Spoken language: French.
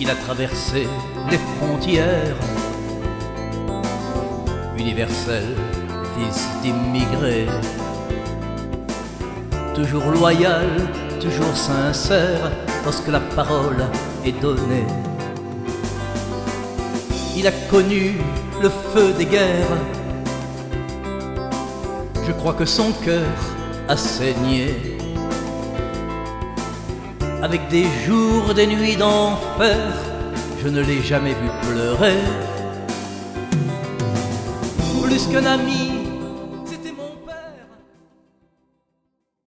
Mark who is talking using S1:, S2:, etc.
S1: Il a traversé les frontières, universel, fils d'immigrés, toujours loyal, toujours sincère lorsque la parole est donnée. Il a connu le feu des guerres, je crois que son cœur a saigné, avec des jours, des nuits d'enfer, je ne l'ai jamais vu pleurer. Plus qu'un ami,